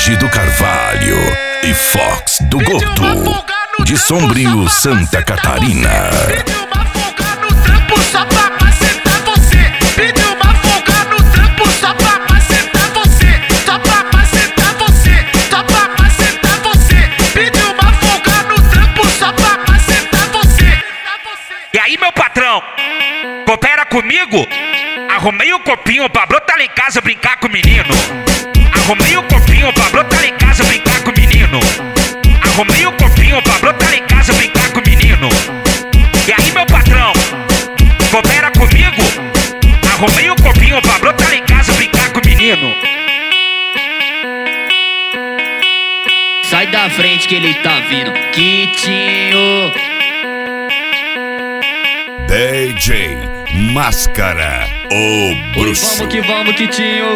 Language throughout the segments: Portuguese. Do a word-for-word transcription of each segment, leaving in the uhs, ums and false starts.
Agido Carvalho e Fox do Gordo, de Sombrio, Santa Catarina. Pediu uma folga no trampo só pra macetar você. Pediu uma folga no trampo só pra macetar você. Só pra macetar você. Só pra macetar você. Pediu uma folga no trampo só pra macetar você. E aí, meu patrão, coopera comigo? Arrumei o copinho pra brotar lá em casa brincar com o menino. Arrumei o copinho pra brotar lá em casa brincar com o menino. Arrumei o copinho pra brotar lá em casa brincar com o menino. E aí, meu patrão, coopera comigo? Arrumei o copinho pra brotar lá em casa brincar com o menino. Sai da frente que ele tá vindo, Quitinho. D J Máscara, o bruxo. Vamos que vamos, Quitinho.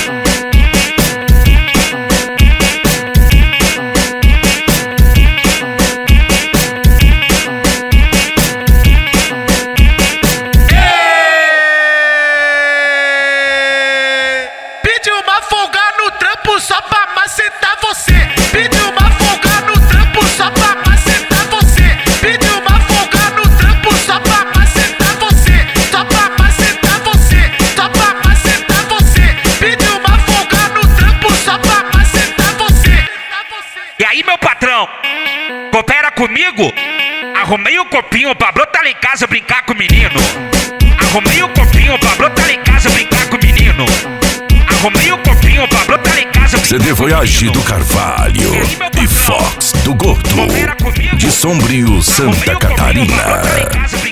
Pediu uma folga no trampo só pra macetar você. Pediu uma folga no trampo só pra macetar você. Pediu uma folga no trampo só pra macetar você. Só pra macetar você. Só pra macetar você. Pediu uma folga no trampo só pra macetar você. E aí, meu patrão, coopera comigo? Arrumei o copinho pra brotar lá em casa brincar com o menino. Arrumei o copinho pra brotar lá em casa brincar com o menino. Arrumei o copinho pra brotar lá em casa brincar C D foi Agido Carvalho e Fox do Gordo, de Sombrio, Santa Catarina.